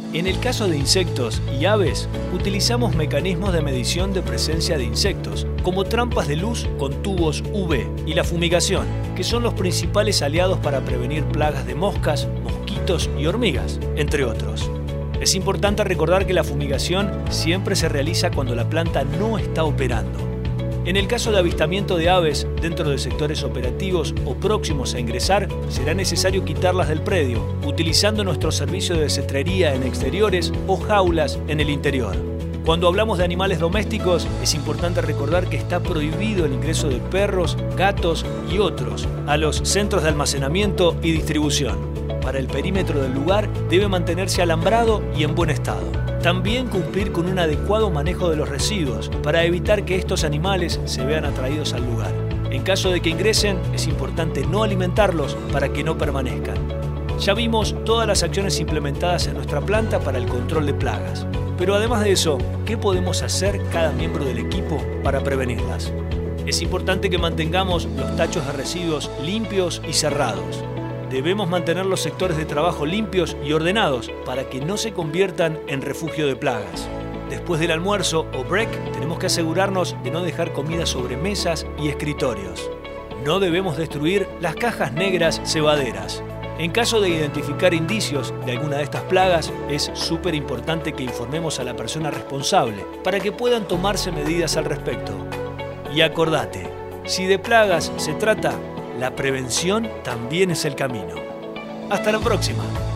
En el caso de insectos y aves, utilizamos mecanismos de medición de presencia de insectos, como trampas de luz con tubos UV y la fumigación, que son los principales aliados para prevenir plagas de moscas, mosquitos y hormigas, entre otros. Es importante recordar que la fumigación siempre se realiza cuando la planta no está operando. En el caso de avistamiento de aves dentro de sectores operativos o próximos a ingresar, será necesario quitarlas del predio, utilizando nuestro servicio de cetrería en exteriores o jaulas en el interior. Cuando hablamos de animales domésticos, es importante recordar que está prohibido el ingreso de perros, gatos y otros a los centros de almacenamiento y distribución. Para el perímetro del lugar debe mantenerse alambrado y en buen estado. También cumplir con un adecuado manejo de los residuos para evitar que estos animales se vean atraídos al lugar. En caso de que ingresen, es importante no alimentarlos para que no permanezcan. Ya vimos todas las acciones implementadas en nuestra planta para el control de plagas. Pero además de eso, ¿qué podemos hacer cada miembro del equipo para prevenirlas? Es importante que mantengamos los tachos de residuos limpios y cerrados. Debemos mantener los sectores de trabajo limpios y ordenados para que no se conviertan en refugio de plagas. Después del almuerzo o break, tenemos que asegurarnos de no dejar comida sobre mesas y escritorios. No debemos destruir las cajas negras cebaderas. En caso de identificar indicios de alguna de estas plagas, es súper importante que informemos a la persona responsable para que puedan tomarse medidas al respecto. Y acordate, si de plagas se trata, la prevención también es el camino. Hasta la próxima.